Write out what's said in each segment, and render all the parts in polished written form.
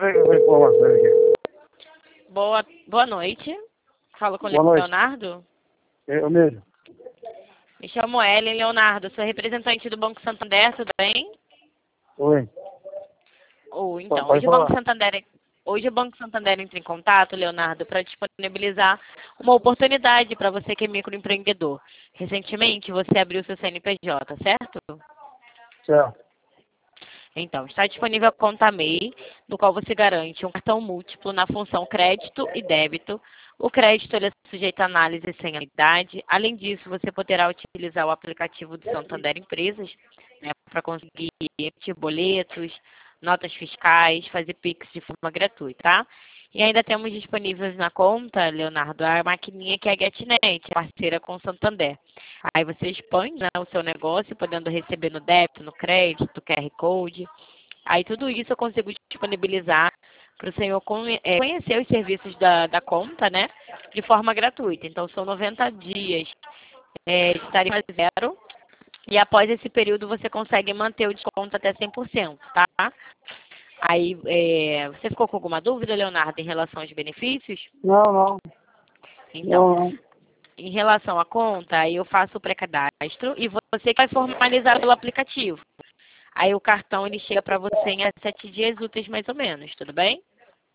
as informações aqui. Boa noite. Falo com o Boa noite. Leonardo. Eu mesmo. Me chamo Ellen Leonardo. Sou representante do Banco Santander, tudo bem? Oi. Então, Pode falar. hoje o Banco Santander entra em contato, Leonardo, para disponibilizar uma oportunidade para você que é microempreendedor. Recentemente você abriu seu CNPJ, certo? Certo. Então, está disponível a conta MEI, no qual você garante um cartão múltiplo na função crédito e débito. O crédito ele é sujeito a análise sem anuidade. Além disso, você poderá utilizar o aplicativo do Santander Empresas, né, para conseguir emitir boletos, notas fiscais, fazer Pix de forma gratuita, tá? E ainda temos disponíveis na conta, Leonardo, a maquininha que é a GetNet, parceira com o Santander. Aí você expande, né, o seu negócio, podendo receber no débito, no crédito, QR Code. Aí tudo isso eu consigo disponibilizar para o senhor conhecer os serviços da conta, né, de forma gratuita. Então, são 90 dias de tarifa zero. E após esse período, você consegue manter o desconto até 100%, tá? Aí, você ficou com alguma dúvida, Leonardo, em relação aos benefícios? Não. Então, Não. em relação à conta, aí eu faço o pré-cadastro e você que vai formalizar pelo aplicativo. Aí o cartão ele chega para você em 7 dias úteis mais ou menos, tudo bem?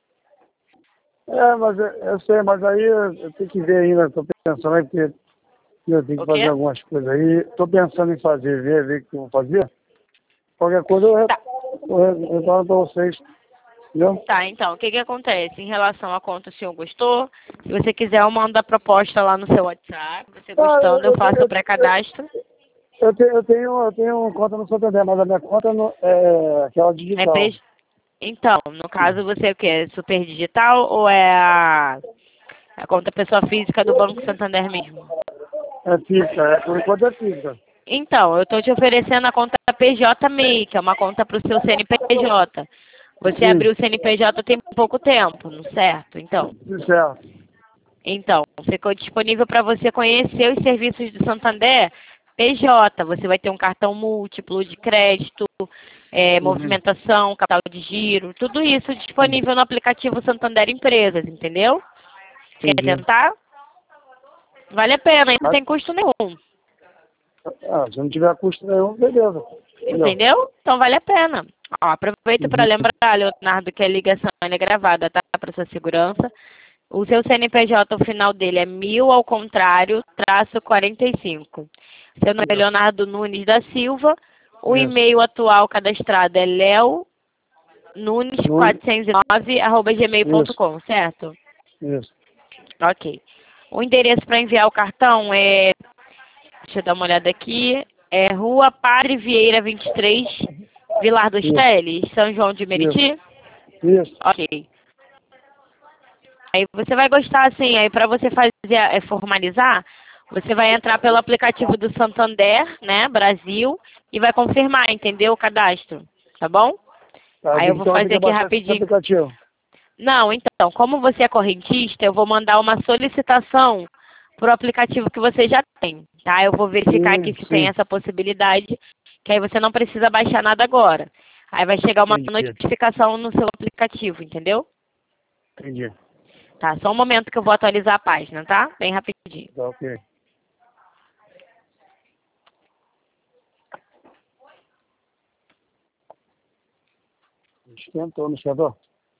Mas eu sei, mas aí eu tenho que ver ainda, estou pensando aí, porque eu tenho que O quê? fazer algumas coisas aí. Estou pensando em fazer, ver o que eu vou fazer. Qualquer coisa eu Tá. retorno para vocês. Entendeu? Tá, então, o que que acontece? Em relação à conta, o senhor gostou? Se você quiser, eu mando a proposta lá no seu WhatsApp. Você gostando, eu faço o pré-cadastro. Eu tenho conta no Santander, mas a minha conta é aquela digital. Então, no caso, você é o quê? Super digital ou é a conta pessoa física do Banco Santander mesmo? É física, por enquanto é física. Então, eu estou te oferecendo a conta PJ MEI, que é uma conta para o seu CNPJ. Você Sim, abriu o CNPJ tem pouco tempo, não certo? certo. Então, ficou disponível para você conhecer os serviços do Santander PJ. Você vai ter um cartão múltiplo de crédito, Uhum. movimentação, capital de giro, tudo isso disponível no aplicativo Santander Empresas, entendeu? Quer Entendi. tentar? Vale a pena, não Mas, tem custo nenhum. se não tiver custo nenhum, beleza. Entendeu? Entendeu? Então vale a pena. Ó, aproveito para Uhum. lembrar, Leonardo, que a ligação é gravada, tá? Para sua segurança. O seu CNPJ, o final dele é 1000 ao contrário, traço 45. Seu nome é Isso. Leonardo Nunes da Silva. O Isso. e-mail atual cadastrado é Nunes. Isso. leonunes409@gmail.com, certo? Isso. Ok. O endereço para enviar o cartão é, deixa eu dar uma olhada aqui, é Rua Padre Vieira 23, Vilar dos Isso. Teles, São João de Isso. Meriti? Isso. Ok. Aí você vai gostar, assim, aí para você fazer, formalizar, você vai entrar pelo aplicativo do Santander, né, Brasil, e vai confirmar, entendeu, o cadastro, tá bom? Tá, Aí eu vou então tem fazer que aqui baixar esse rapidinho. aplicativo. Não, então, como você é correntista, eu vou mandar uma solicitação pro aplicativo que você já tem, tá? Eu vou verificar aqui se tem Sim. essa possibilidade, que aí você não precisa baixar nada agora. Aí vai chegar uma Entendi. notificação no seu aplicativo, entendeu? Entendi. Tá, só um momento que eu vou atualizar a página, tá? Bem rapidinho. Tá, ok. Esquentou, não esquentou?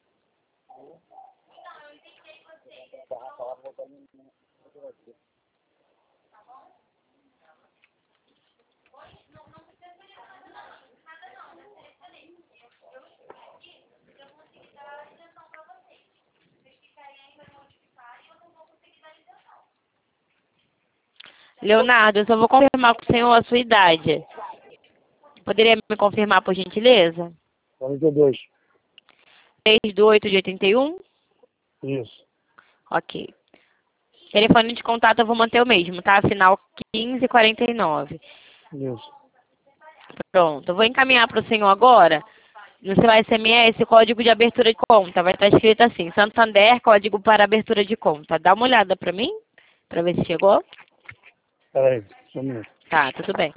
Leonardo, eu só vou confirmar com o senhor a sua idade. Poderia me confirmar, por gentileza? 42. 3 de 8 de 81? Isso. Ok. Telefone de contato eu vou manter o mesmo, tá? Final 1549. Isso. Pronto. Eu vou encaminhar para o senhor agora, no seu SMS, código de abertura de conta. Vai estar escrito assim, Santander, código para abertura de conta. Dá uma olhada para mim, para ver se chegou. Peraí, só um minuto. Tá, tudo bem.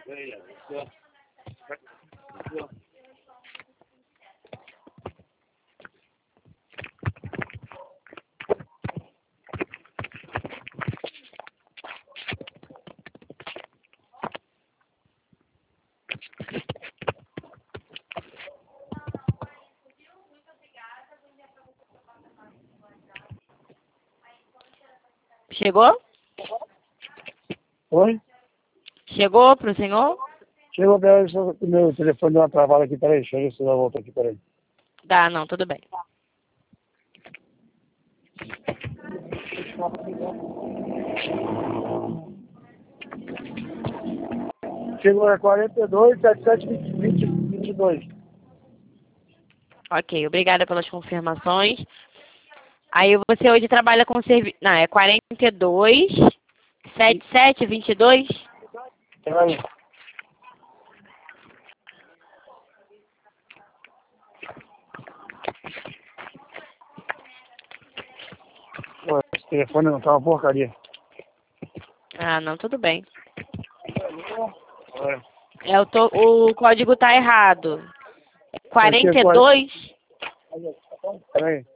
Chegou? Oi? Chegou pro senhor? Chegou, peraí, só que meu telefone deu uma travada aqui, peraí, deixa eu ver se ela volta aqui, peraí. Tá, não, tudo bem. Chegou, é 42, 77, 20, 22. Ok, obrigada pelas confirmações. Aí você hoje trabalha com serviço. Não, é 42, 77, 22? Peraí. Pô, esse telefone não tá uma porcaria. Ah, não, tudo bem. Olha. O código tá errado. É 42? Peraí,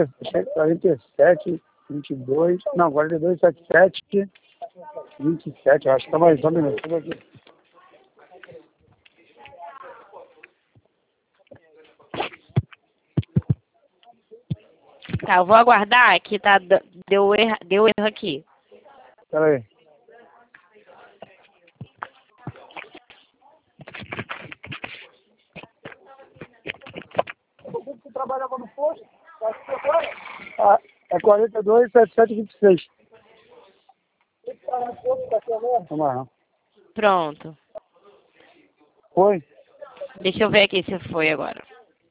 47, 22, não, 42, 77, 27, acho que tá mais ou menos. Deixa eu ver aqui. Tá, eu vou aguardar que tá, deu erro aqui. Peraí. Você trabalhava no posto? Ah, é 42, 77, 26. Vamos lá. Pronto. Foi? Deixa eu ver aqui se foi agora.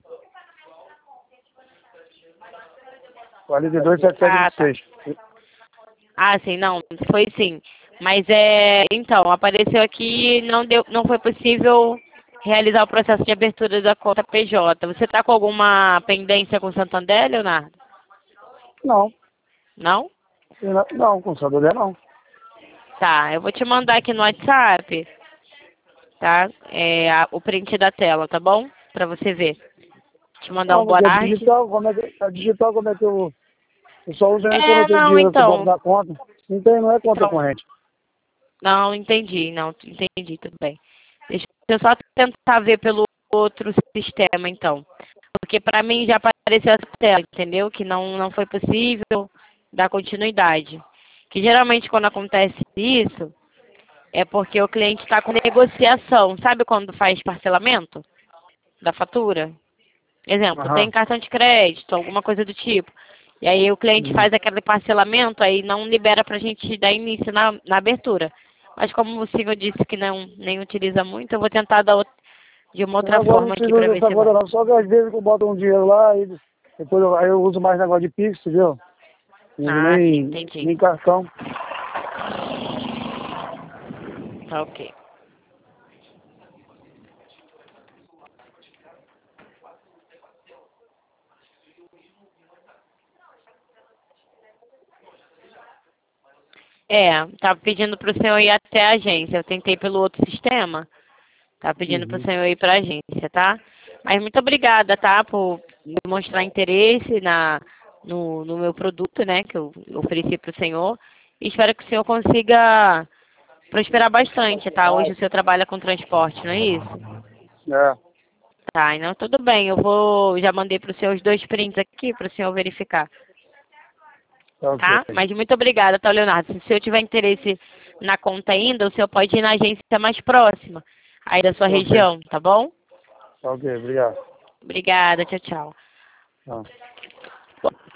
42, 77, 26. Ah, sim, não, foi sim. Mas então, apareceu aqui, não foi possível realizar o processo de abertura da conta PJ. Você está com alguma pendência com o Santander, Leonardo? Não, Não? não, com Santander não. Tá, eu vou te mandar aqui no WhatsApp, tá? O print da tela, tá bom? Pra você ver. Te mandar um Não, boa porque tarde. digital, como é que eu só uso quando eu tenho Não, dinheiro que eu boto então. na conta. Não é conta Então, corrente. não, entendi, tudo bem. Deixa eu só tentar ver pelo outro sistema, então. Porque para mim já apareceu essa tela, entendeu? Que não foi possível dar continuidade. Que geralmente quando acontece isso, é porque o cliente está com negociação. Sabe quando faz parcelamento da fatura? Exemplo, tem Aham. cartão de crédito, alguma coisa do tipo. E aí o cliente Uhum. faz aquele parcelamento, aí não libera para a gente dar início na abertura. Mas como o senhor disse que nem utiliza muito, eu vou tentar de uma outra Agora não forma aqui preciso para ver dessa se vai. conta não. Só que às vezes eu boto um dinheiro lá e depois aí eu uso mais negócio de Pix, entendeu? Não uso Ah, sim, entendi. nem cartão. Tá ok. Tava pedindo para o senhor ir até a agência. Eu tentei pelo outro sistema. Tava pedindo para o Uhum. senhor ir para a agência, tá? Mas muito obrigada, tá? Por demonstrar interesse no meu produto, né? Que eu ofereci para o senhor. E espero que o senhor consiga prosperar bastante, tá? Hoje o senhor trabalha com transporte, não é isso? É. Tá, então tudo bem. Já mandei para o senhor os dois prints aqui para o senhor verificar. Tá ok. Tá? Mas muito obrigada, tá, Leonardo? Se o senhor tiver interesse na conta ainda, o senhor pode ir na agência mais próxima, aí da sua Tá ok. região, tá bom? Tá ok, obrigado. Obrigada, tchau, tchau. Tá.